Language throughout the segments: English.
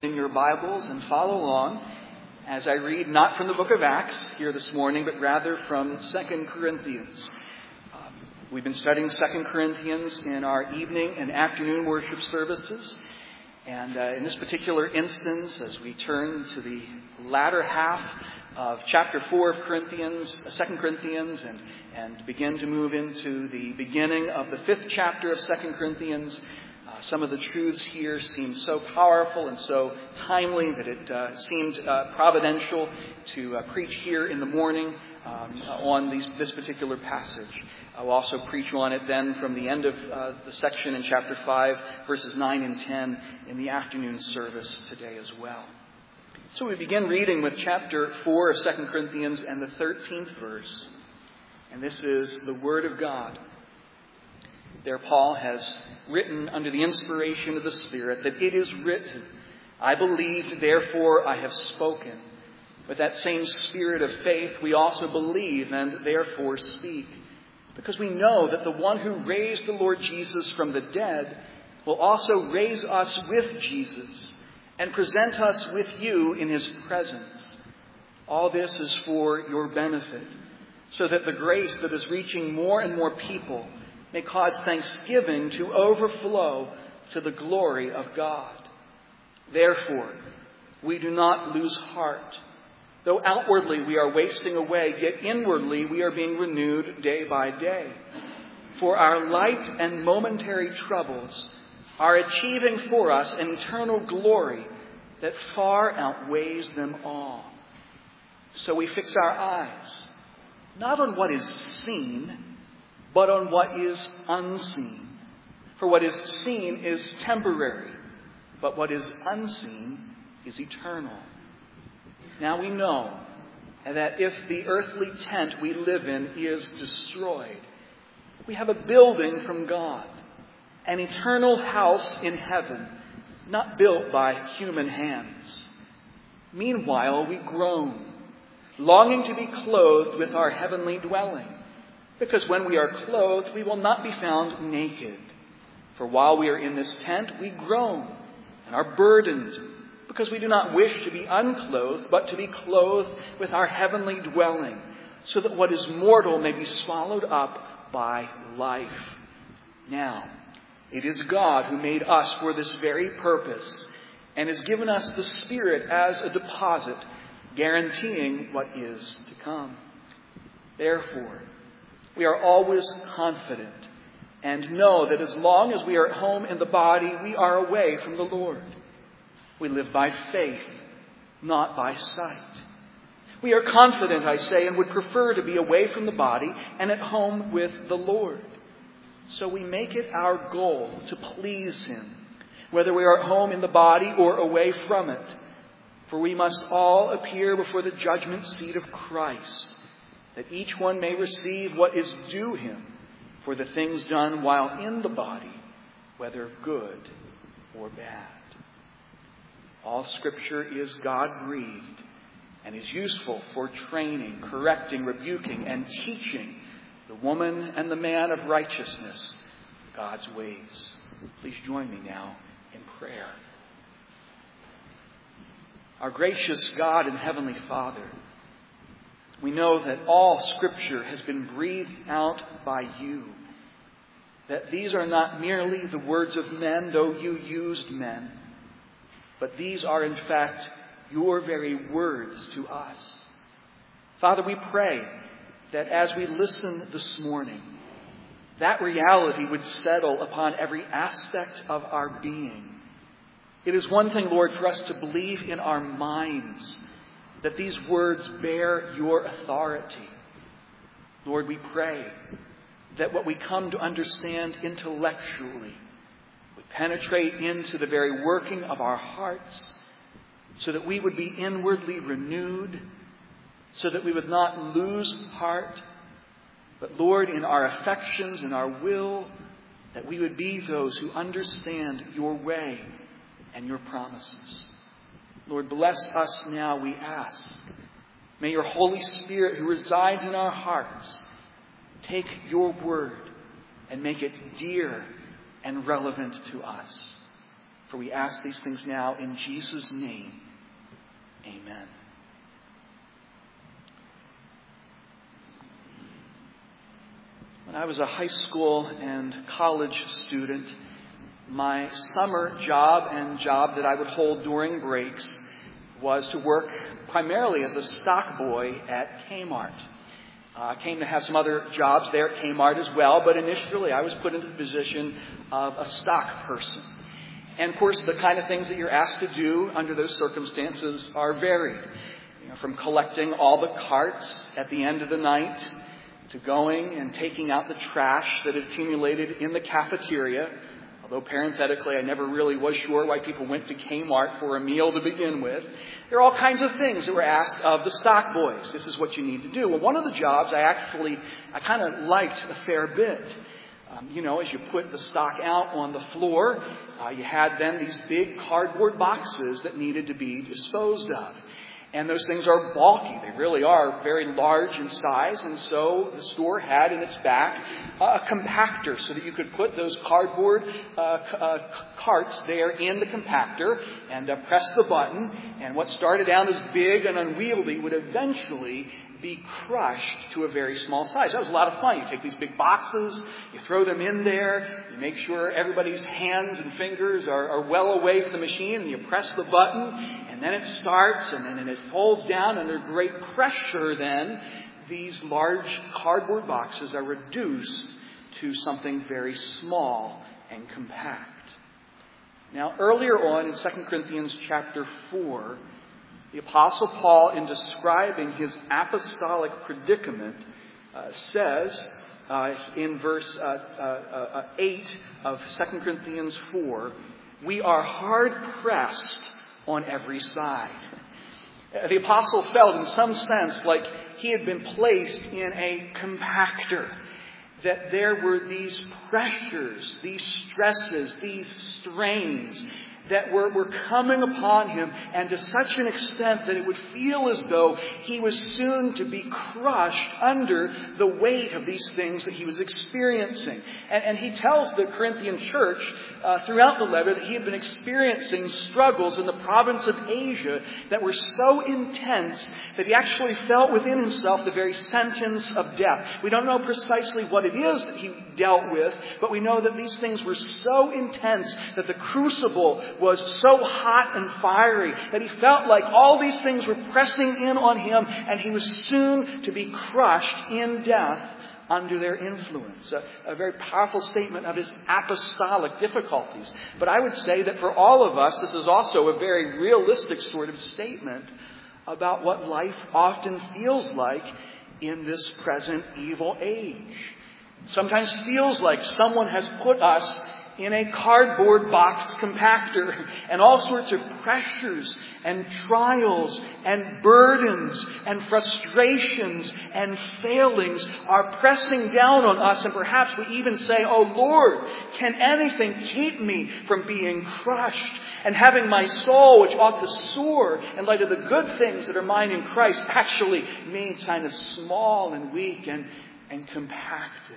In your Bibles and follow along as I read not from the book of Acts here this morning, but rather from 2 Corinthians. We've been studying 2 Corinthians in our evening and afternoon worship services. And in this particular instance, as we turn to the latter half of chapter 4 of 2 Corinthians, and begin to move into the beginning of the 5th chapter of 2 Corinthians, some of the truths here seem so powerful and so timely that it seemed providential to preach here in the morning on this particular passage. I'll also preach on it then from the end of the section in chapter 5, verses 9 and 10 in the afternoon service today as well. So we begin reading with chapter 4 of 2 Corinthians and the 13th verse. And this is the Word of God. There Paul has written under the inspiration of the Spirit that it is written, I believed, therefore I have spoken. With that same spirit of faith, we also believe and therefore speak, because we know that the one who raised the Lord Jesus from the dead will also raise us with Jesus and present us with you in his presence. All this is for your benefit, so that the grace that is reaching more and more people may cause thanksgiving to overflow to the glory of God. Therefore, we do not lose heart. Though outwardly we are wasting away, yet inwardly we are being renewed day by day. For our light and momentary troubles are achieving for us an eternal glory that far outweighs them all. So we fix our eyes, not on what is seen, but on what is unseen. For what is seen is temporary, but what is unseen is eternal. Now we know that if the earthly tent we live in is destroyed, we have a building from God, an eternal house in heaven, not built by human hands. Meanwhile, we groan, longing to be clothed with our heavenly dwelling. Because when we are clothed, we will not be found naked. For while we are in this tent, we groan and are burdened, because we do not wish to be unclothed, but to be clothed with our heavenly dwelling, so that what is mortal may be swallowed up by life. Now, it is God who made us for this very purpose, and has given us the Spirit as a deposit, guaranteeing what is to come. Therefore, we are always confident and know that as long as we are at home in the body, we are away from the Lord. We live by faith, not by sight. We are confident, I say, and would prefer to be away from the body and at home with the Lord. So we make it our goal to please him, whether we are at home in the body or away from it. For we must all appear before the judgment seat of Christ, that each one may receive what is due him for the things done while in the body, whether good or bad. All Scripture is God-breathed and is useful for training, correcting, rebuking, and teaching the woman and the man of righteousness God's ways. Please join me now in prayer. Our gracious God and Heavenly Father, we know that all Scripture has been breathed out by you, that these are not merely the words of men, though you used men, but these are in fact your very words to us. Father, we pray that as we listen this morning, that reality would settle upon every aspect of our being. It is one thing, Lord, for us to believe in our minds that these words bear your authority. Lord, we pray that what we come to understand intellectually would penetrate into the very working of our hearts, so that we would be inwardly renewed, so that we would not lose heart, but Lord, in our affections and our will, that we would be those who understand your way and your promises. Lord, bless us now, we ask. May your Holy Spirit, who resides in our hearts, take your word and make it dear and relevant to us. For we ask these things now in Jesus' name. Amen. When I was a high school and college student, my summer job and job that I would hold during breaks was to work primarily as a stock boy at Kmart. I came to have some other jobs there at Kmart as well, but initially I was put into the position of a stock person. And of course, the kind of things that you're asked to do under those circumstances are varied. From collecting all the carts at the end of the night to going and taking out the trash that had accumulated in the cafeteria. Although parenthetically, I never really was sure why people went to Kmart for a meal to begin with. There are all kinds of things that were asked of the stock boys. This is what you need to do. Well, one of the jobs I kind of liked a fair bit. As you put the stock out on the floor, you had then these big cardboard boxes that needed to be disposed of. And those things are bulky. They really are very large in size. And so the store had in its back a compactor so that you could put those cardboard carts there in the compactor and press the button. And what started out as big and unwieldy would eventually be crushed to a very small size. That was a lot of fun. You take these big boxes, you throw them in there, you make sure everybody's hands and fingers are well away from the machine, and you press the button, and then it starts, and then it folds down under great pressure. Then these large cardboard boxes are reduced to something very small and compact. Now, earlier on in 2 Corinthians chapter 4, the Apostle Paul, in describing his apostolic predicament, says in verse 8 of 2 Corinthians 4, we are hard-pressed on every side. The Apostle felt in some sense like he had been placed in a compactor, that there were these pressures, these stresses, these strains that were coming upon him, and to such an extent that it would feel as though he was soon to be crushed under the weight of these things that he was experiencing. And he tells the Corinthian church throughout the letter that he had been experiencing struggles in the province of Asia that were so intense that he actually felt within himself the very sentence of death. We don't know precisely what it is that he dealt with, but we know that these things were so intense that the crucible was so hot and fiery that he felt like all these things were pressing in on him, and he was soon to be crushed in death under their influence. A very powerful statement of his apostolic difficulties. But I would say that for all of us, this is also a very realistic sort of statement about what life often feels like in this present evil age. Sometimes feels like someone has put us in a cardboard box compactor, and all sorts of pressures and trials and burdens and frustrations and failings are pressing down on us. And perhaps we even say, "Oh Lord, can anything keep me from being crushed and having my soul, which ought to soar in light of the good things that are mine in Christ, actually made kind of small and weak and compacted?"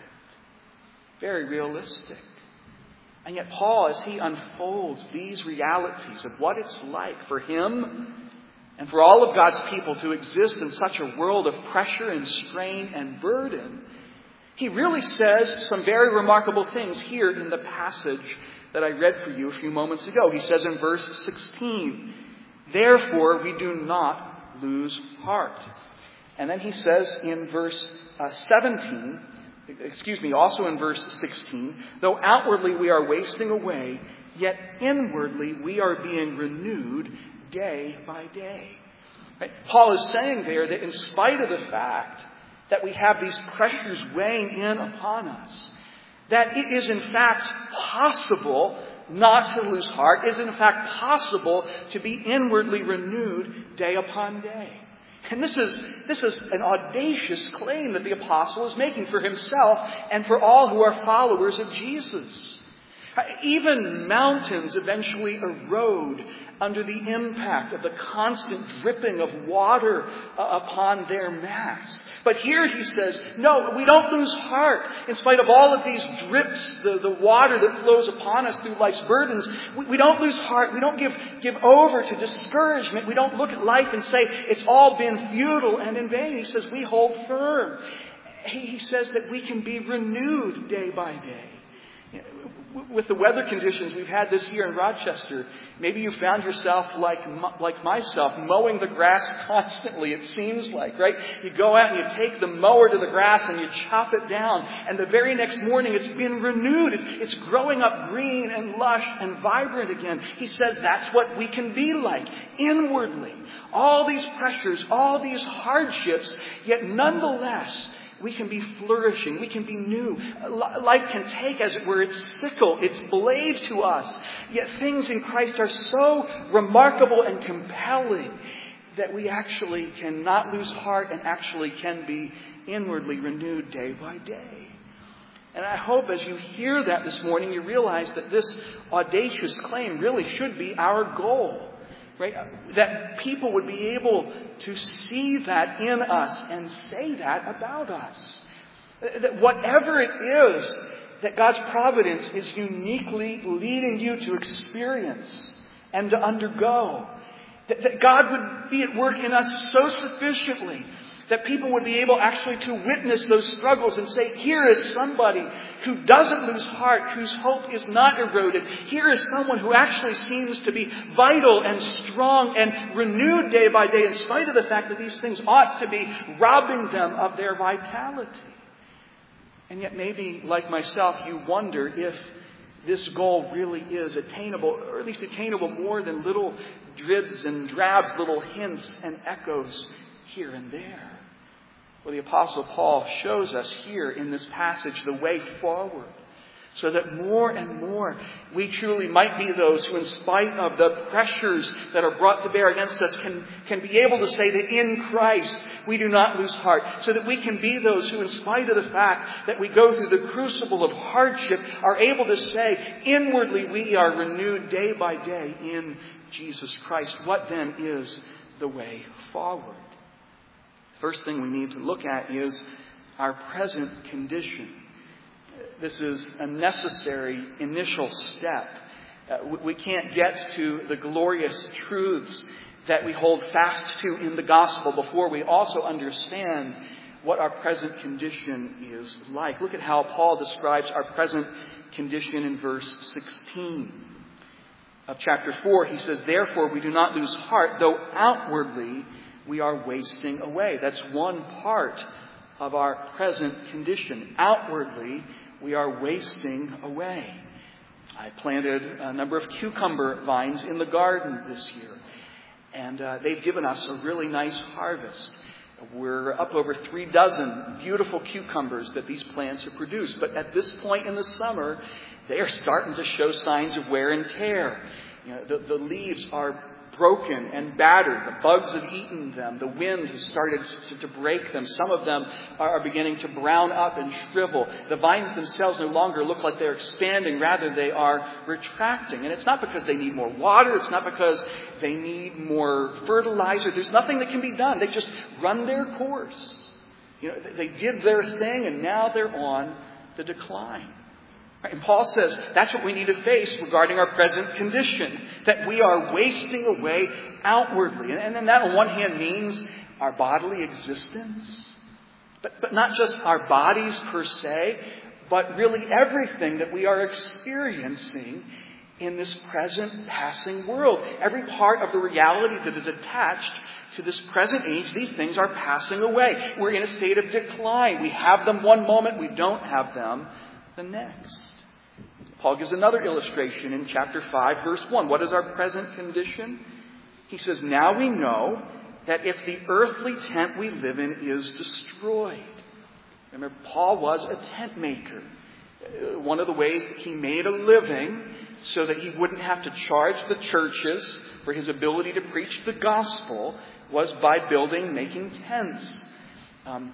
Very realistic. And yet Paul, as he unfolds these realities of what it's like for him and for all of God's people to exist in such a world of pressure and strain and burden, he really says some very remarkable things here in the passage that I read for you a few moments ago. He says in verse 16, "Therefore we do not lose heart." And then he says in verse 17, also in verse 16, "Though outwardly we are wasting away, yet inwardly we are being renewed day by day." Right? Paul is saying there that in spite of the fact that we have these pressures weighing in upon us, that it is in fact possible not to lose heart. It is in fact possible to be inwardly renewed day upon day. And this is an audacious claim that the apostle is making for himself and for all who are followers of Jesus. Even mountains eventually erode under the impact of the constant dripping of water upon their mass. But here he says, no, we don't lose heart. In spite of all of these drips, the water that flows upon us through life's burdens, we don't lose heart. We don't give over to discouragement. We don't look at life and say, it's all been futile and in vain. He says, we hold firm. He says that we can be renewed day by day. With the weather conditions we've had this year in Rochester, maybe you found yourself like myself, mowing the grass constantly, it seems like, right? You go out and you take the mower to the grass and you chop it down, and the very next morning it's been renewed. It's growing up green and lush and vibrant again. He says that's what we can be like inwardly. All these pressures, all these hardships, yet nonetheless, we can be flourishing. We can be new. Life can take, as it were, its sickle, its blade to us. Yet things in Christ are so remarkable and compelling that we actually cannot lose heart and actually can be inwardly renewed day by day. And I hope as you hear that this morning, you realize that this audacious claim really should be our goal. Right? That people would be able to see that in us and say that about us. That whatever it is that God's providence is uniquely leading you to experience and to undergo, that God would be at work in us so sufficiently that people would be able actually to witness those struggles and say, here is somebody who doesn't lose heart, whose hope is not eroded. Here is someone who actually seems to be vital and strong and renewed day by day in spite of the fact that these things ought to be robbing them of their vitality. And yet maybe, like myself, you wonder if this goal really is attainable, or at least attainable more than little dribs and drabs, little hints and echoes here and there. Well, the Apostle Paul shows us here in this passage the way forward, so that more and more we truly might be those who, in spite of the pressures that are brought to bear against us, can be able to say that in Christ we do not lose heart, so that we can be those who, in spite of the fact that we go through the crucible of hardship, are able to say inwardly we are renewed day by day in Jesus Christ. What then is the way forward? First thing we need to look at is our present condition. This is a necessary initial step. We can't get to the glorious truths that we hold fast to in the gospel before we also understand what our present condition is like. Look at how Paul describes our present condition in verse 16 of chapter 4. He says, therefore we do not lose heart, though outwardly we are wasting away. That's one part of our present condition. Outwardly, we are wasting away. I planted a number of cucumber vines in the garden this year, and they've given us a really nice harvest. We're up over 36 beautiful cucumbers that these plants have produced. But at this point in the summer, they are starting to show signs of wear and tear. The leaves are broken and battered. The bugs have eaten them. The wind has started to break them. Some of them are beginning to brown up and shrivel. The vines themselves no longer look like they're expanding. Rather, they are retracting. And it's not because they need more water. It's not because they need more fertilizer. There's nothing that can be done. They just run their course. They did their thing, and now they're on the decline. And Paul says that's what we need to face regarding our present condition, that we are wasting away outwardly. And then that on one hand means our bodily existence, but not just our bodies per se, but really everything that we are experiencing in this present passing world. Every part of the reality that is attached to this present age, these things are passing away. We're in a state of decline. We have them one moment, we don't have them the next. Paul gives another illustration in chapter 5, verse 1. What is our present condition? He says, now we know that if the earthly tent we live in is destroyed. Remember, Paul was a tent maker. One of the ways that he made a living so that he wouldn't have to charge the churches for his ability to preach the gospel was by making tents.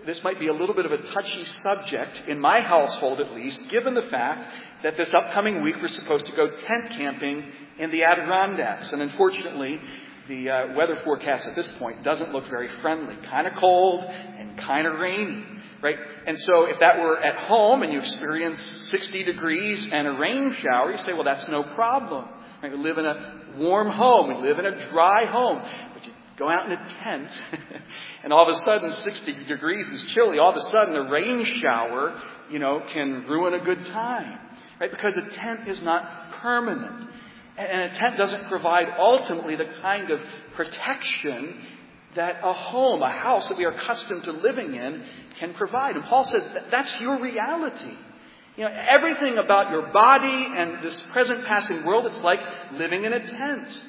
this might be a little bit of a touchy subject, in my household at least, given the fact that this upcoming week we're supposed to go tent camping in the Adirondacks. And unfortunately, the weather forecast at this point doesn't look very friendly. Kind of cold and kind of rainy, right? And so if that were at home and you experience 60 degrees and a rain shower, you say, well, that's no problem. Right? We live in a warm home. We live in a dry home. But you go out in a tent and all of a sudden 60 degrees is chilly. All of a sudden a rain shower, can ruin a good time, right? Because a tent is not permanent. And a tent doesn't provide ultimately the kind of protection that a home, a house that we are accustomed to living in can provide. And Paul says that's your reality. Everything about your body and this present passing world, it's like living in a tent.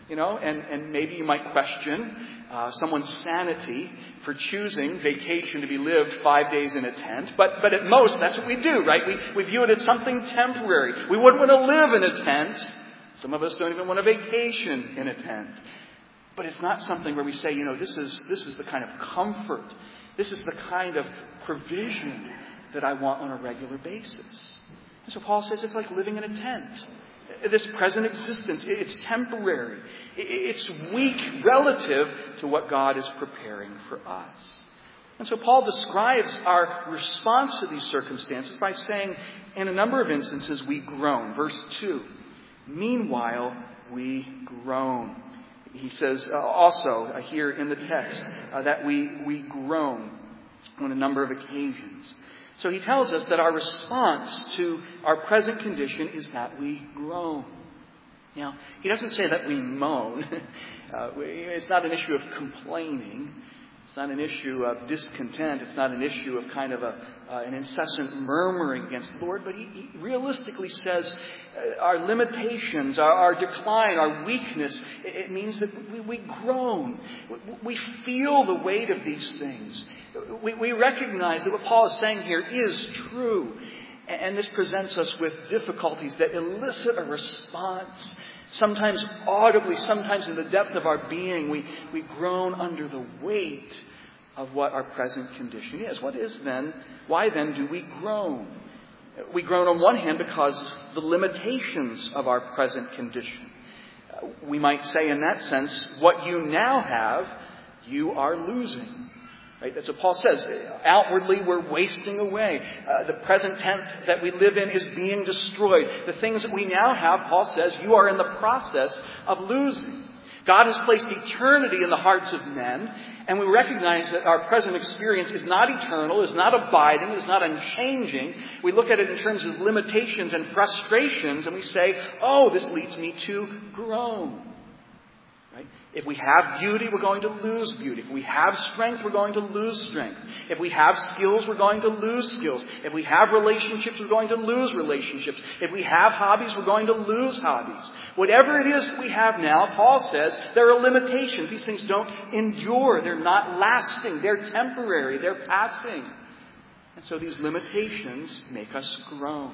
And maybe you might question someone's sanity for choosing vacation to be lived 5 days in a tent. But at most, that's what we do, right? We view it as something temporary. We wouldn't want to live in a tent. Some of us don't even want a vacation in a tent. But it's not something where we say, this is the kind of comfort. This is the kind of provision that I want on a regular basis. And so Paul says it's like living in a tent. This present existence, it's temporary. It's weak relative to what God is preparing for us. And so Paul describes our response to these circumstances by saying, in a number of instances, we groan. Verse 2, meanwhile, we groan. He says also here in the text that we groan on a number of occasions. So he tells us that our response to our present condition is that we groan. Now, he doesn't say that we moan. It's not an issue of complaining. It's not an issue of discontent. It's not an issue of kind of an incessant murmuring against the Lord. But he realistically says our limitations, our decline, our weakness, it means that we groan. We feel the weight of these things. We recognize that what Paul is saying here is true. And this presents us with difficulties that elicit a response. Sometimes audibly, sometimes in the depth of our being, we groan under the weight of what our present condition is. Why then do we groan? We groan on one hand because of the limitations of our present condition. We might say in that sense, what you now have, you are losing. Right? That's what Paul says. Outwardly, we're wasting away. The present tense that we live in is being destroyed. The things that we now have, Paul says, you are in the process of losing. God has placed eternity in the hearts of men, and we recognize that our present experience is not eternal, is not abiding, is not unchanging. We look at it in terms of limitations and frustrations, and we say, oh, this leads me to groan. Right? If we have beauty, we're going to lose beauty. If we have strength, we're going to lose strength. If we have skills, we're going to lose skills. If we have relationships, we're going to lose relationships. If we have hobbies, we're going to lose hobbies. Whatever it is that we have now, Paul says, there are limitations. These things don't endure. They're not lasting. They're temporary. They're passing. And so these limitations make us groan.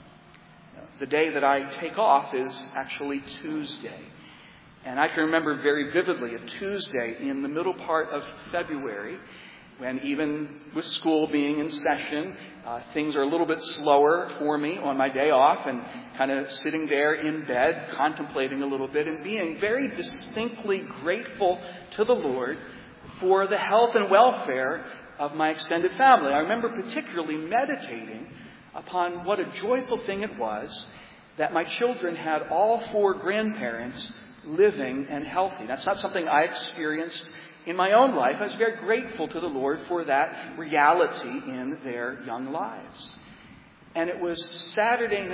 The day that I take off is actually Tuesday. And I can remember very vividly a Tuesday in the middle part of February when, even with school being in session, things are a little bit slower for me on my day off, and kind of sitting there in bed, contemplating a little bit and being very distinctly grateful to the Lord for the health and welfare of my extended family. I remember particularly meditating upon what a joyful thing it was that my children had all 4 grandparents living and healthy. That's not something I experienced in my own life. I was very grateful to the Lord for that reality in their young lives. And it was Friday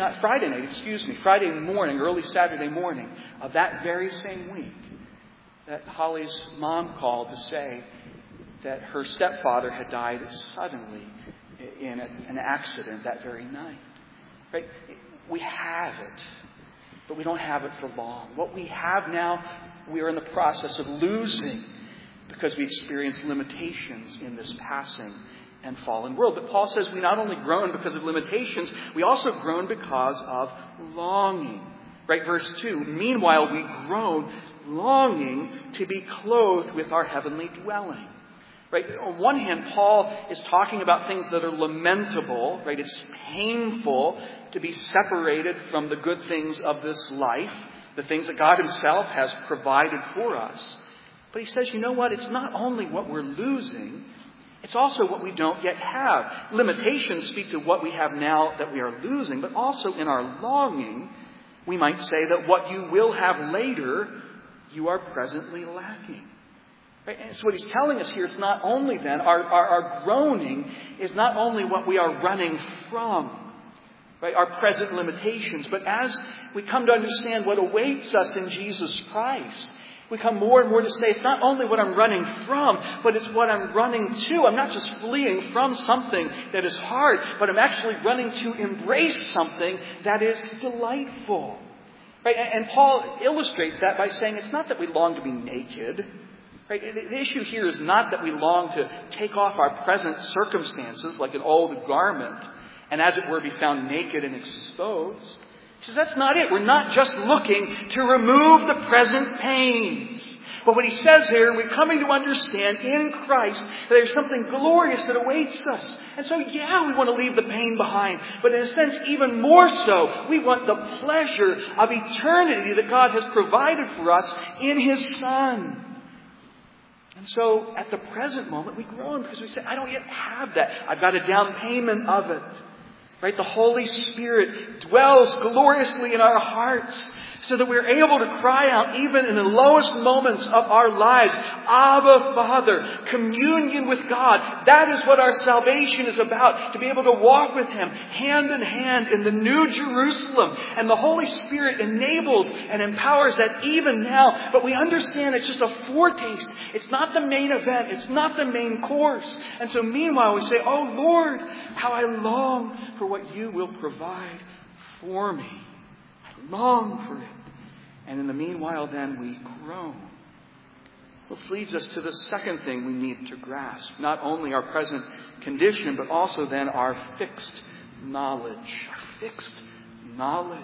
morning, early Saturday morning of that very same week that Holly's mom called to say that her stepfather had died suddenly in an accident that very night. Right? We have it. But we don't have it for long. What we have now, we are in the process of losing because we experience limitations in this passing and fallen world. But Paul says we not only groan because of limitations, we also groan because of longing. Right, verse 2, meanwhile we groan, longing to be clothed with our heavenly dwelling. Right? On one hand, Paul is talking about things that are lamentable, right? It's painful to be separated from the good things of this life, the things that God himself has provided for us. But he says, you know what? It's not only what we're losing, it's also what we don't yet have. Limitations speak to what we have now that we are losing, but also in our longing, we might say that what you will have later, you are presently lacking. Right? And so what he's telling us here, it's not only then, our groaning is not only what we are running from, right? Our present limitations, but as we come to understand what awaits us in Jesus Christ, we come more and more to say it's not only what I'm running from, but it's what I'm running to. I'm not just fleeing from something that is hard, but I'm actually running to embrace something that is delightful. Right? And Paul illustrates that by saying it's not that we long to be naked. Right? The issue here is not that we long to take off our present circumstances like an old garment and as it were be found naked and exposed. He says that's not it. We're not just looking to remove the present pains. But what he says here, we're coming to understand in Christ that there's something glorious that awaits us. And so, yeah, we want to leave the pain behind. But in a sense, even more so, we want the pleasure of eternity that God has provided for us in his Son. And so, at the present moment, we groan because we say, I don't yet have that. I've got a down payment of it. Right? The Holy Spirit dwells gloriously in our hearts so that we're able to cry out even in the lowest moments of our lives, Abba, Father, communion with God. That is what our salvation is about, to be able to walk with him hand in hand in the New Jerusalem. And the Holy Spirit enables and empowers that even now. But we understand it's just a foretaste. It's not the main event. It's not the main course. And so meanwhile we say, oh Lord, how I long for what you will provide for me. I long for it. And in the meanwhile, then, we groan. Which leads us to the second thing we need to grasp. Not only our present condition, but also then our fixed knowledge. Our fixed knowledge.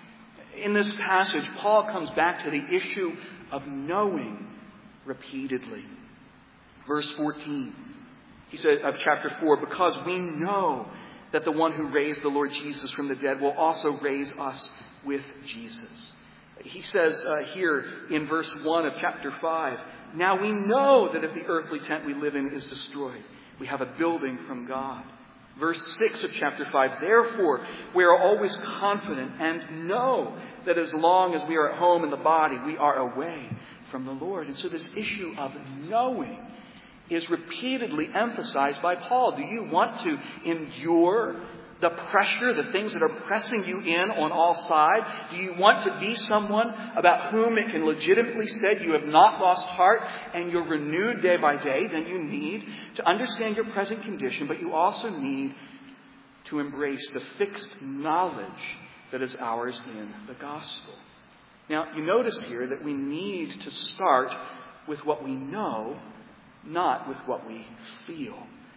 In this passage, Paul comes back to the issue of knowing repeatedly. Verse 14, he says of chapter 4, because we know that the one who raised the Lord Jesus from the dead will also raise us with Jesus. He says here in verse 1 of chapter 5, now we know that if the earthly tent we live in is destroyed, we have a building from God. Verse 6 of chapter 5, therefore we are always confident and know that as long as we are at home in the body, we are away from the Lord. And so this issue of knowing is repeatedly emphasized by Paul. Do you want to endure the pressure, the things that are pressing you in on all sides? Do you want to be someone about whom it can legitimately say you have not lost heart and you're renewed day by day? Then you need to understand your present condition, but you also need to embrace the fixed knowledge that is ours in the gospel. Now, you notice here that we need to start with what we know, not with what we feel.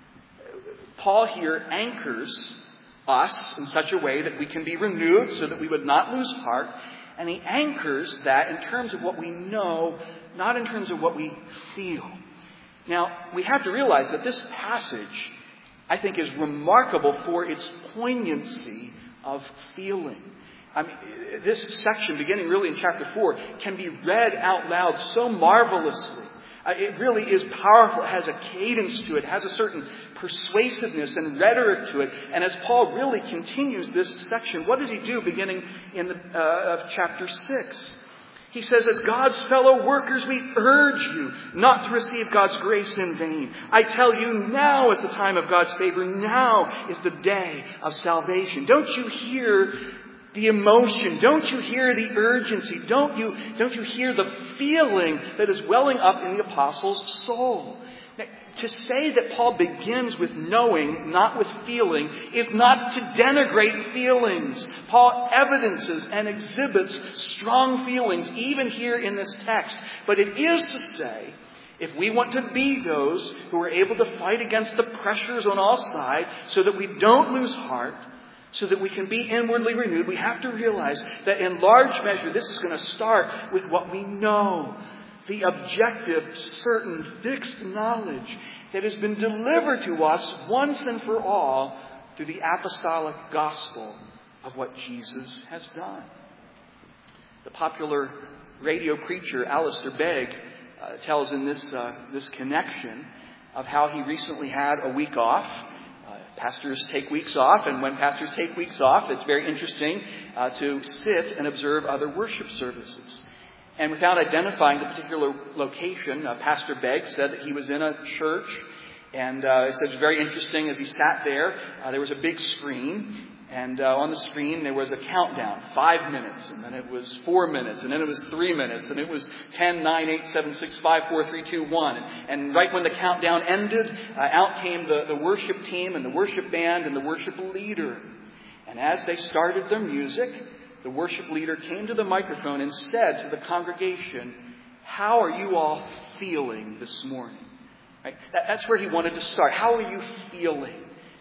Paul here anchors us in such a way that we can be renewed so that we would not lose heart. And he anchors that in terms of what we know, not in terms of what we feel. Now, we have to realize that this passage, I think, is remarkable for its poignancy of feeling. I mean, this section, beginning really in chapter 4, can be read out loud so marvelously. It really is powerful. It has a cadence to it. It has a certain persuasiveness and rhetoric to it. And as Paul really continues this section, what does he do beginning in of chapter 6? He says, as God's fellow workers, we urge you not to receive God's grace in vain. I tell you, now is the time of God's favor. Now is the day of salvation. Don't you hear the emotion? Don't you hear the urgency? Don't you hear the feeling that is welling up in the apostle's soul? Now, to say that Paul begins with knowing, not with feeling, is not to denigrate feelings. Paul evidences and exhibits strong feelings, even here in this text. But it is to say, if we want to be those who are able to fight against the pressures on all sides so that we don't lose heart, so that we can be inwardly renewed, we have to realize that in large measure, this is going to start with what we know. the objective, certain, fixed knowledge that has been delivered to us once and for all through the apostolic gospel of what Jesus has done. The popular radio preacher Alistair Begg tells in this connection of how he recently had a week off. Pastors take weeks off, and when pastors take weeks off, it's very interesting to sit and observe other worship services. And without identifying the particular location, Pastor Begg said that he was in a church, and he said it was very interesting as he sat there. There was a big screen, and on the screen there was a countdown, 5 minutes, and then it was 4 minutes, and then it was 3 minutes, and it was 10, 9, 8, 7, 6, 5, 4, 3, 2, 1. And right when the countdown ended, out came the worship team and the worship band and the worship leader. And as they started their music, the worship leader came to the microphone and said to the congregation, "How are you all feeling this morning?" Right? That's where he wanted to start. How are you feeling?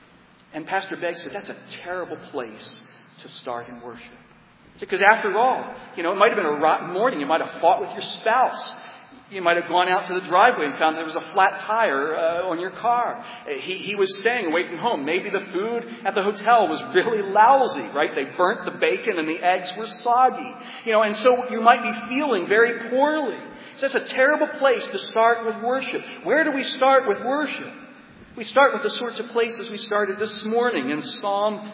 And Pastor Begg said, that's a terrible place to start in worship. Because after all, it might have been a rotten morning. You might have fought with your spouse. You might have gone out to the driveway and found there was a flat tire on your car. He was staying away from home. Maybe the food at the hotel was really lousy, right? They burnt the bacon and the eggs were soggy. And so you might be feeling very poorly. So that's a terrible place to start with worship. Where do we start with worship? We start with the sorts of places we started this morning in Psalm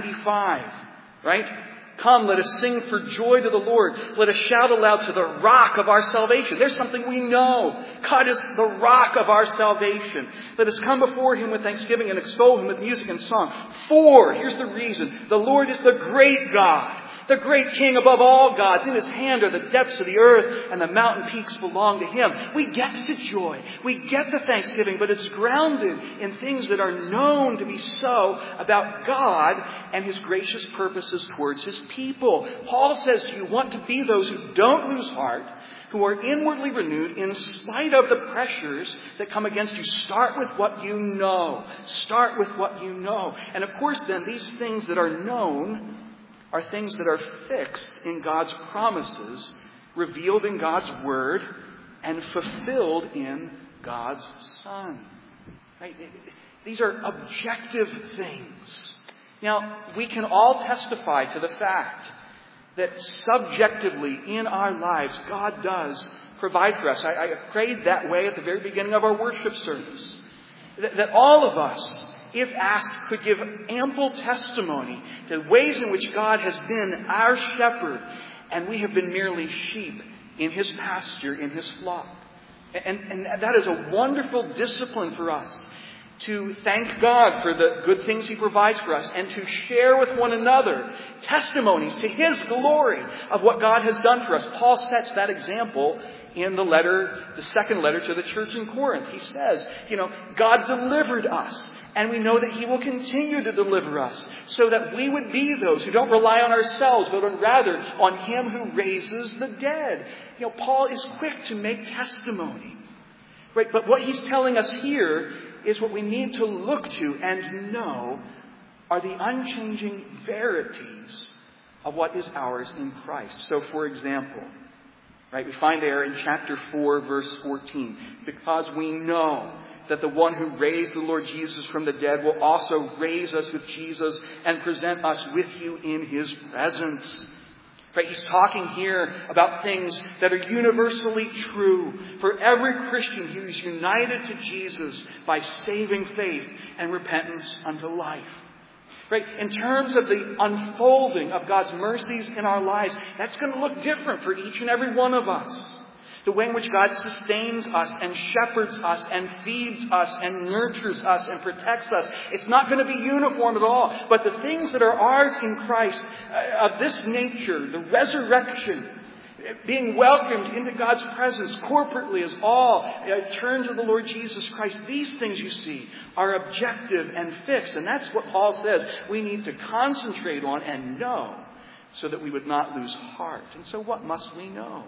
95, right? Come, let us sing for joy to the Lord. Let us shout aloud to the rock of our salvation. There's something we know. God is the rock of our salvation. Let us come before Him with thanksgiving and extol Him with music and song. For, here's the reason, the Lord is the great God, the great King above all gods. In His hand are the depths of the earth, and the mountain peaks belong to Him. We get the joy. We get the thanksgiving, but it's grounded in things that are known to be so about God and His gracious purposes towards His people. Paul says, do you want to be those who don't lose heart, who are inwardly renewed in spite of the pressures that come against you? Start with what you know. Start with what you know. And of course then, these things that are known are things that are fixed in God's promises, revealed in God's Word, and fulfilled in God's Son. Right? These are objective things. Now, we can all testify to the fact that subjectively in our lives, God does provide for us. I prayed that way at the very beginning of our worship service. That all of us, if asked, could give ample testimony to ways in which God has been our shepherd, and we have been merely sheep in His pasture, in His flock. And that is a wonderful discipline for us, to thank God for the good things He provides for us, and to share with one another testimonies to His glory of what God has done for us. Paul sets that example in the second letter to the church in Corinth. He says, God delivered us, and we know that He will continue to deliver us, so that we would be those who don't rely on ourselves, but rather on Him who raises the dead. Paul is quick to make testimony. Right? But what he's telling us here is what we need to look to and know are the unchanging verities of what is ours in Christ. So, for example, right, we find there in chapter 4, verse 14, because we know that the one who raised the Lord Jesus from the dead will also raise us with Jesus and present us with you in His presence. Right? He's talking here about things that are universally true for every Christian who is united to Jesus by saving faith and repentance unto life. Right? In terms of the unfolding of God's mercies in our lives, that's going to look different for each and every one of us. The way in which God sustains us and shepherds us and feeds us and nurtures us and protects us, it's not going to be uniform at all. But the things that are ours in Christ, of this nature, the resurrection, being welcomed into God's presence corporately as all turn to the Lord Jesus Christ, these things you see are objective and fixed. And that's what Paul says we need to concentrate on and know so that we would not lose heart. And so what must we know?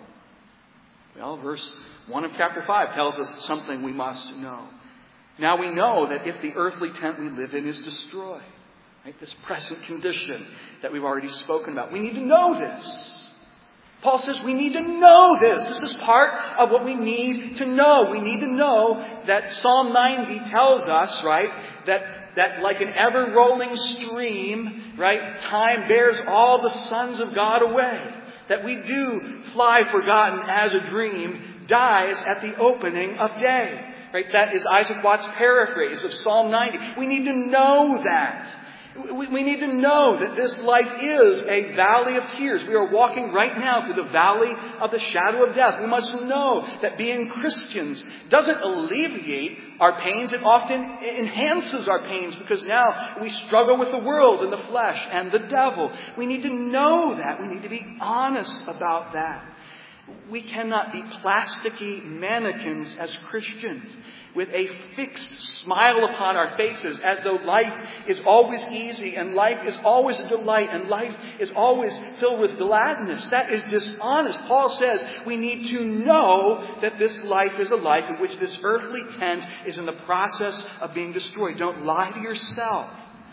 Well, verse 1 of chapter 5 tells us something we must know. Now we know that if the earthly tent we live in is destroyed, right, this present condition that we've already spoken about, we need to know this. Paul says we need to know this. This is part of what we need to know. We need to know that Psalm 90 tells us, right, that like an ever-rolling stream, right, time bears all the sons of God away. That we do fly forgotten as a dream, dies at the opening of day. Right? That is Isaac Watts' paraphrase of Psalm 90. We need to know that. We need to know that this life is a valley of tears. We are walking right now through the valley of the shadow of death. We must know that being Christians doesn't alleviate our pains. It often enhances our pains because now we struggle with the world and the flesh and the devil. We need to know that. We need to be honest about that. We cannot be plasticky mannequins as Christians with a fixed smile upon our faces as though life is always easy and life is always a delight and life is always filled with gladness. That is dishonest. Paul says we need to know that this life is a life in which this earthly tent is in the process of being destroyed. Don't lie to yourself.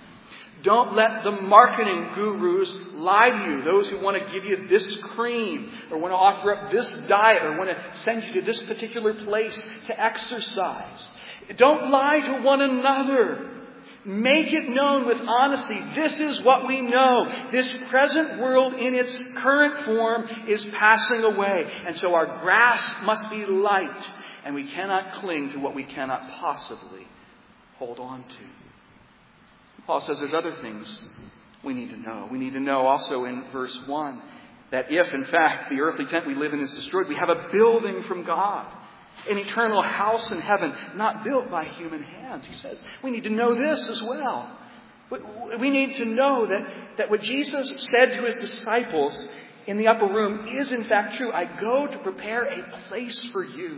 Don't let the marketing gurus lie to you. Those who want to give you this cream or want to offer up this diet or want to send you to this particular place to exercise. Don't lie to one another. Make it known with honesty. This is what we know. This present world in its current form is passing away. And so our grasp must be light. And we cannot cling to what we cannot possibly hold on to. Paul says there's other things we need to know. We need to know also in verse 1 that if, in fact, the earthly tent we live in is destroyed, we have a building from God, an eternal house in heaven, not built by human hands. He says we need to know this as well. We need to know that what Jesus said to his disciples in the upper room is, in fact, true. I go to prepare a place for you.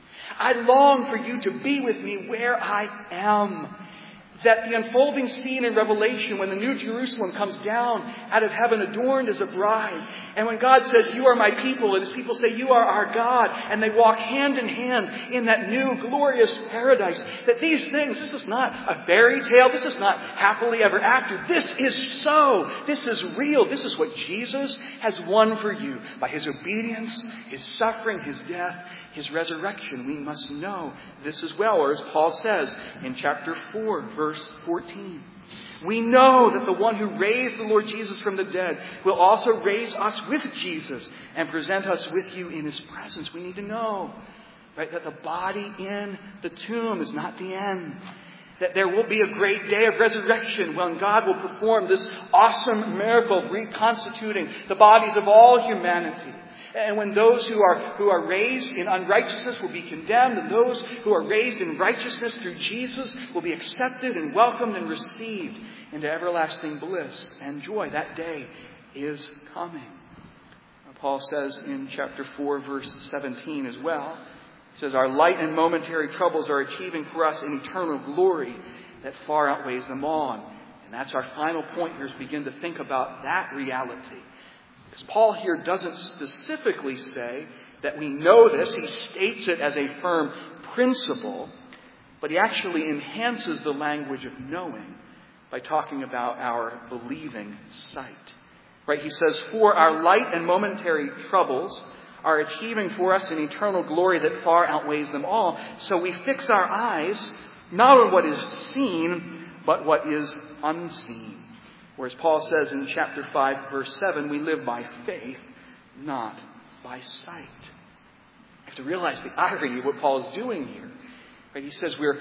I long for you to be with me where I am. That the unfolding scene in Revelation when the New Jerusalem comes down out of heaven adorned as a bride. And when God says, you are my people, and his people say, you are our God. And they walk hand in hand in that new glorious paradise. That these things, this is not a fairy tale. This is not happily ever after. This is so. This is real. This is what Jesus has won for you by his obedience, his suffering, his death, his resurrection. We must know this as well. Or as Paul says in chapter 4, verse 14. We know that the one who raised the Lord Jesus from the dead will also raise us with Jesus and present us with you in his presence. We need to know, right, that the body in the tomb is not the end. That there will be a great day of resurrection when God will perform this awesome miracle of reconstituting the bodies of all humanity. And when those who are raised in unrighteousness will be condemned, and those who are raised in righteousness through Jesus will be accepted and welcomed and received into everlasting bliss and joy. That day is coming. Paul says in chapter 4, verse 17 as well, he says, our light and momentary troubles are achieving for us an eternal glory that far outweighs them all. And that's our final point here, is begin to think about that reality. Because Paul here doesn't specifically say that we know this. He states it as a firm principle. But he actually enhances the language of knowing by talking about our believing sight. Right? He says, for our light and momentary troubles are achieving for us an eternal glory that far outweighs them all. So we fix our eyes not on what is seen, but what is unseen. Whereas Paul says in chapter 5, verse 7, we live by faith, not by sight. You have to realize the irony of what Paul is doing here. Right? He says we're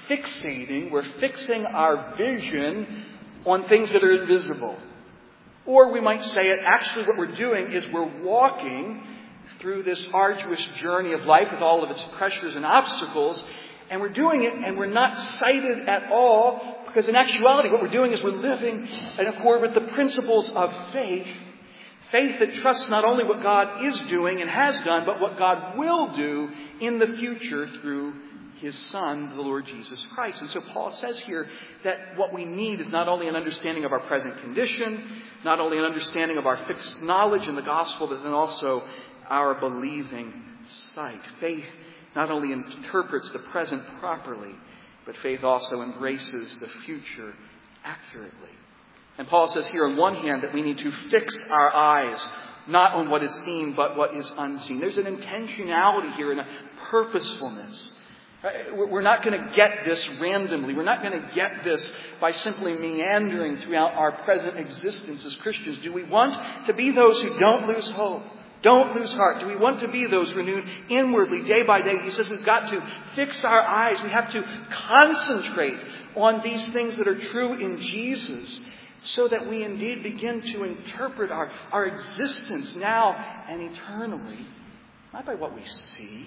fixing our vision on things that are invisible. Or we might say it, actually what we're doing is we're walking through this arduous journey of life with all of its pressures and obstacles, and we're doing it and we're not sighted at all, because in actuality what we're doing is we're living in accord with the principles of faith. Faith that trusts not only what God is doing and has done, but what God will do in the future through his Son, the Lord Jesus Christ. And so Paul says here that what we need is not only an understanding of our present condition, not only an understanding of our fixed knowledge in the gospel, but then also our believing sight. Faith not only interprets the present properly, but faith also embraces the future accurately. And Paul says here on one hand that we need to fix our eyes not on what is seen, but what is unseen. There's an intentionality here and a purposefulness. We're not going to get this randomly. We're not going to get this by simply meandering throughout our present existence as Christians. Do we want to be those who don't lose hope? Don't lose heart. Do we want to be those renewed inwardly day by day? He says we've got to fix our eyes. We have to concentrate on these things that are true in Jesus so that we indeed begin to interpret our existence now and eternally, not by what we see,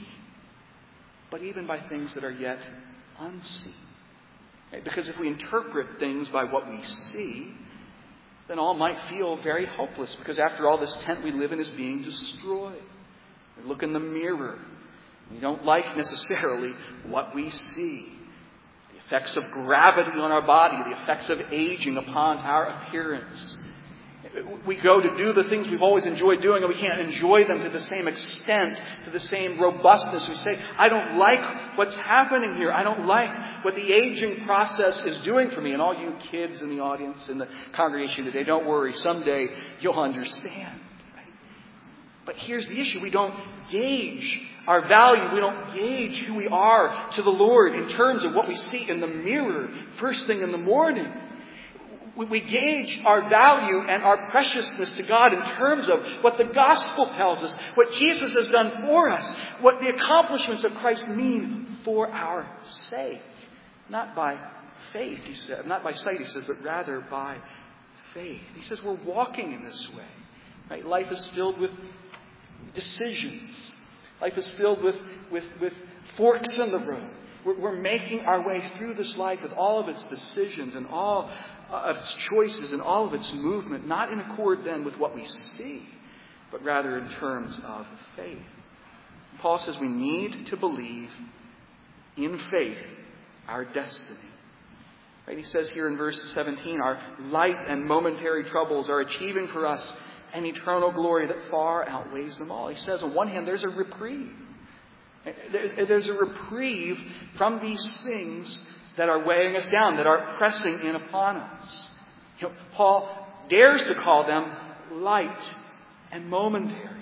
but even by things that are yet unseen. Because if we interpret things by what we see, then all might feel very hopeless, because after all, this tent we live in is being destroyed. We look in the mirror. We don't like necessarily what we see. The effects of gravity on our body, the effects of aging upon our appearance. We go to do the things we've always enjoyed doing, and we can't enjoy them to the same extent, to the same robustness. We say, I don't like what's happening here. I don't like what the aging process is doing for me. And all you kids in the audience, in the congregation today, don't worry. Someday you'll understand. Right? But here's the issue. We don't gauge our value. We don't gauge who we are to the Lord in terms of what we see in the mirror first thing in the morning. We gauge our value and our preciousness to God in terms of what the gospel tells us, what Jesus has done for us, what the accomplishments of Christ mean for our sake. Not by faith, he said. Not by sight, he says, but rather by faith. He says we're walking in this way. Right? Life is filled with decisions. Life is filled with forks in the road. We're making our way through this life with all of its decisions and all of its choices and all of its movement, not in accord then with what we see, but rather in terms of faith. Paul says we need to believe in faith our destiny. Right? He says here in verse 17, our light and momentary troubles are achieving for us an eternal glory that far outweighs them all. He says on one hand there's a reprieve. There's a reprieve from these things that are weighing us down, that are pressing in upon us. Paul dares to call them light and momentary.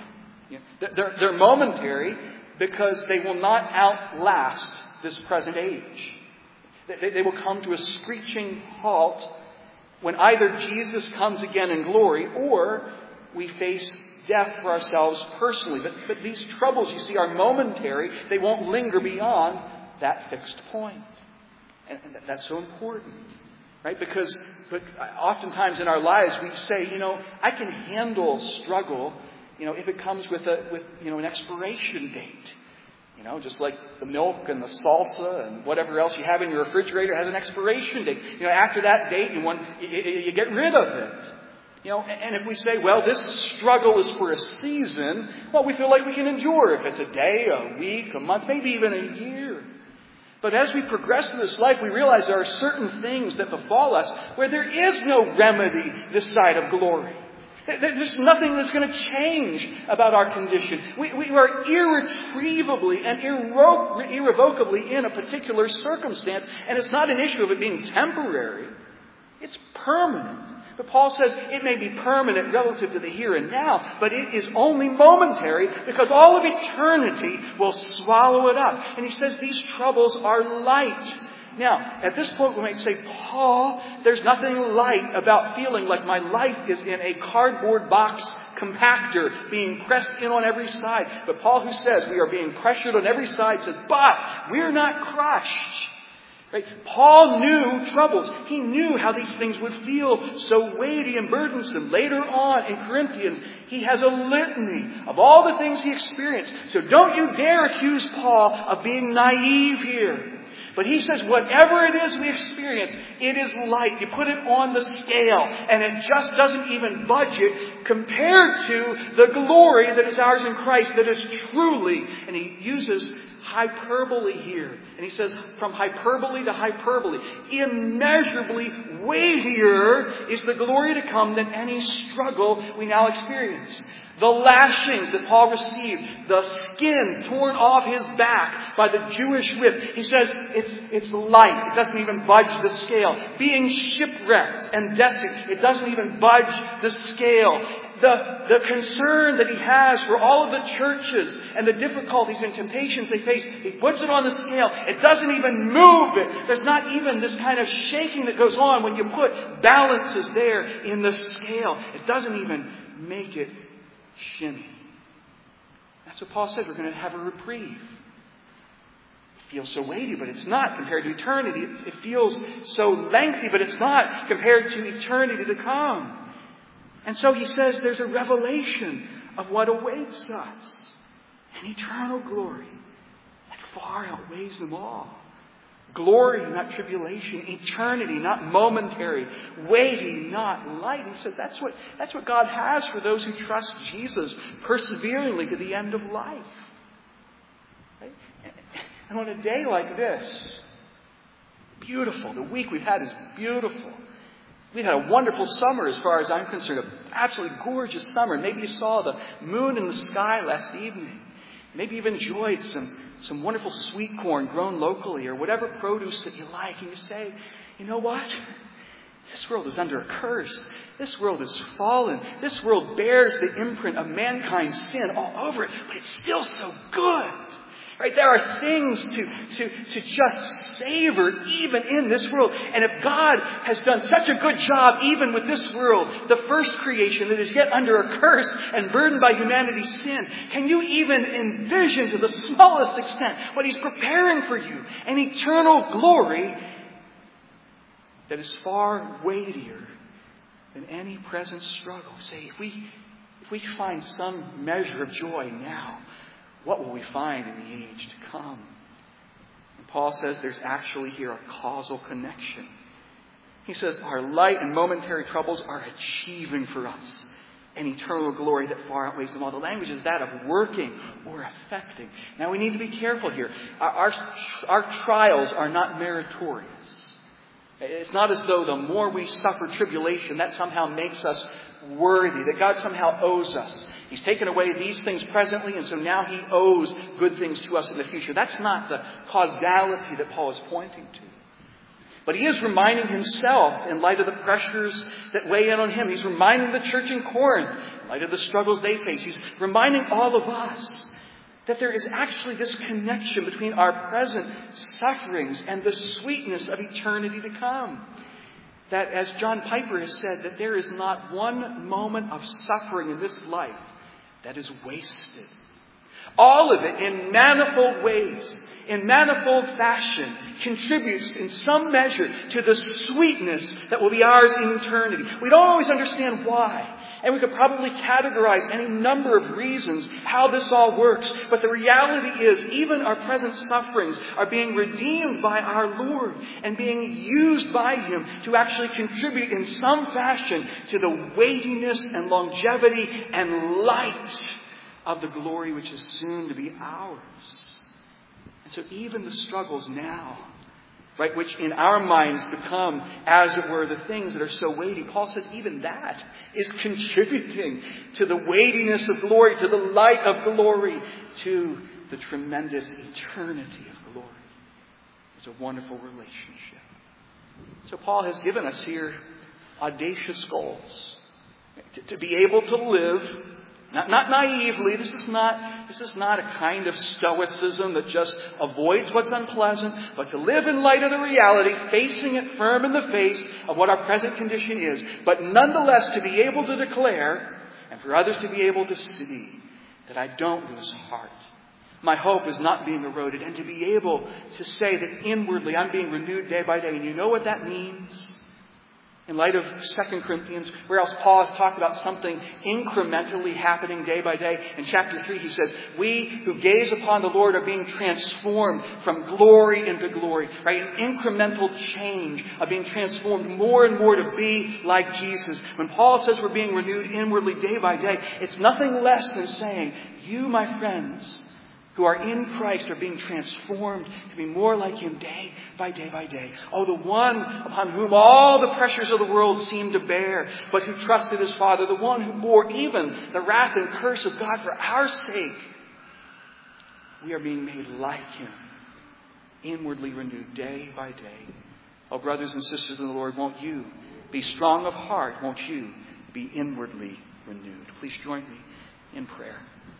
They're momentary because they will not outlast this present age. They will come to a screeching halt when either Jesus comes again in glory or we face death for ourselves personally. But these troubles, you see, are momentary. They won't linger beyond that fixed point. And that's so important, right? Because oftentimes in our lives we say, I can handle struggle, if it comes with an expiration date. Just like the milk and the salsa and whatever else you have in your refrigerator has an expiration date. After that date, you get rid of it. And if we say, well, this struggle is for a season, well, we feel like we can endure if it's a day, a week, a month, maybe even a year. But as we progress through this life, we realize there are certain things that befall us where there is no remedy this side of glory. There's nothing that's going to change about our condition. We are irretrievably and irrevocably in a particular circumstance, and it's not an issue of it being temporary. It's permanent. But Paul says it may be permanent relative to the here and now, but it is only momentary because all of eternity will swallow it up. And he says these troubles are light. Now, at this point we might say, Paul, there's nothing light about feeling like my life is in a cardboard box compactor being pressed in on every side. But Paul, who says we are being pressured on every side, says, but we're not crushed. Right? Paul knew troubles. He knew how these things would feel so weighty and burdensome. Later on in Corinthians, he has a litany of all the things he experienced. So don't you dare accuse Paul of being naive here. But he says whatever it is we experience, it is light. You put it on the scale and it just doesn't even budge it compared to the glory that is ours in Christ, that is truly, and he uses hyperbole here. And he says from hyperbole to hyperbole, immeasurably weightier is the glory to come than any struggle we now experience. The lashings that Paul received, the skin torn off his back by the Jewish whip. He says it's light. It doesn't even budge the scale. Being shipwrecked and destitute, it doesn't even budge the scale. The concern that he has for all of the churches and the difficulties and temptations they face, he puts it on the scale. It doesn't even move it. There's not even this kind of shaking that goes on when you put balances there in the scale. It doesn't even make it shimmy. That's what Paul said. We're going to have a reprieve. It feels so weighty, but it's not compared to eternity. It feels so lengthy, but it's not compared to eternity to come. And so he says there's a revelation of what awaits us. An eternal glory that far outweighs them all. Glory, not tribulation. Eternity, not momentary. Weighty, not light. He says that's what God has for those who trust Jesus perseveringly to the end of life. Right? And on a day like this, beautiful. The week we've had is beautiful. We've had a wonderful summer as far as I'm concerned. An absolutely gorgeous summer. Maybe you saw the moon in the sky last evening. Maybe you've enjoyed some wonderful sweet corn grown locally or whatever produce that you like. And you say, you know what? This world is under a curse. This world is fallen. This world bears the imprint of mankind's sin all over it. But it's still so good. Right? There are things to just savor even in this world. And if God has done such a good job even with this world, the first creation that is yet under a curse and burdened by humanity's sin, can you even envision to the smallest extent what He's preparing for you? An eternal glory that is far weightier than any present struggle. Say, if we find some measure of joy now, what will we find in the age to come? And Paul says there's actually here a causal connection. He says our light and momentary troubles are achieving for us an eternal glory that far outweighs them all. The language is that of working or affecting. Now we need to be careful here. Our trials are not meritorious. It's not as though the more we suffer tribulation, that somehow makes us worthy, that God somehow owes us. He's taken away these things presently, and so now He owes good things to us in the future. That's not the causality that Paul is pointing to. But he is reminding himself, in light of the pressures that weigh in on him. He's reminding the church in Corinth, in light of the struggles they face. He's reminding all of us that there is actually this connection between our present sufferings and the sweetness of eternity to come. That, as John Piper has said, that there is not one moment of suffering in this life that is wasted. All of it, in manifold ways, in manifold fashion, contributes in some measure to the sweetness that will be ours in eternity. We don't always understand why. And we could probably categorize any number of reasons how this all works. But the reality is, even our present sufferings are being redeemed by our Lord and being used by Him to actually contribute in some fashion to the weightiness and longevity and light of the glory which is soon to be ours. And so even the struggles now, right, which in our minds become, as it were, the things that are so weighty, Paul says even that is contributing to the weightiness of glory, to the light of glory, to the tremendous eternity of glory. It's a wonderful relationship. So Paul has given us here audacious goals. To be able to live, not naively. This is not a kind of stoicism that just avoids what's unpleasant, but to live in light of the reality, facing it firm in the face of what our present condition is, but nonetheless to be able to declare, and for others to be able to see, that I don't lose heart. My hope is not being eroded, and to be able to say that inwardly I'm being renewed day by day. And you know what that means? In light of 2 Corinthians, where else Paul has talked about something incrementally happening day by day. In chapter 3, he says, we who gaze upon the Lord are being transformed from glory into glory. Right? An incremental change of being transformed more and more to be like Jesus. When Paul says we're being renewed inwardly day by day, it's nothing less than saying, you, my friends, who are in Christ are being transformed to be more like Him day by day by day. Oh, the one upon whom all the pressures of the world seem to bear, but who trusted His Father, the one who bore even the wrath and curse of God for our sake. We are being made like Him, inwardly renewed day by day. Oh, brothers and sisters in the Lord, won't you be strong of heart? Won't you be inwardly renewed? Please join me in prayer.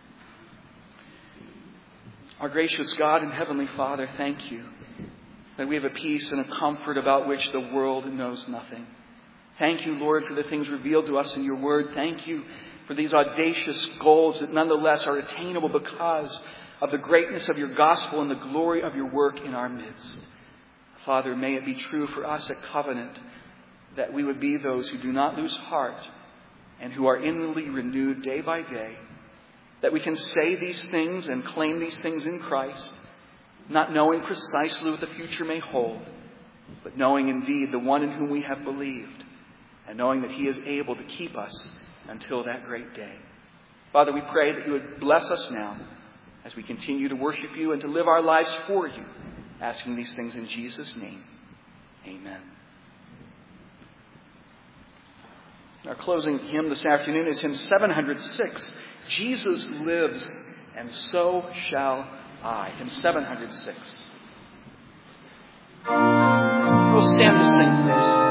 Our gracious God and Heavenly Father, thank you that we have a peace and a comfort about which the world knows nothing. Thank you, Lord, for the things revealed to us in your word. Thank you for these audacious goals that nonetheless are attainable because of the greatness of your gospel and the glory of your work in our midst. Father, may it be true for us at Covenant that we would be those who do not lose heart and who are inwardly renewed day by day, that we can say these things and claim these things in Christ, not knowing precisely what the future may hold, but knowing indeed the one in whom we have believed, and knowing that He is able to keep us until that great day. Father, we pray that you would bless us now as we continue to worship you and to live our lives for you, asking these things in Jesus' name. Amen. Our closing hymn this afternoon is hymn 706. Jesus lives, and so shall I. Hymn 706. We'll stand to sing, please.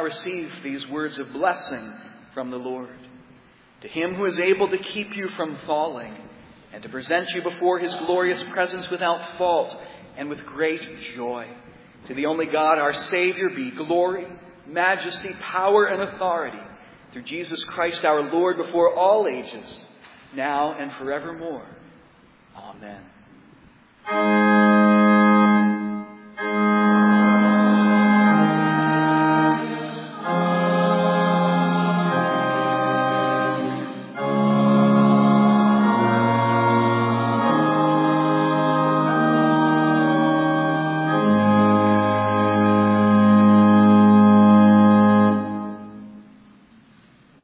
receive these words of blessing from the Lord. To Him who is able to keep you from falling and to present you before His glorious presence without fault and with great joy. To the only God, our Savior, be glory, majesty, power, and authority through Jesus Christ our Lord before all ages, now and forevermore. Amen.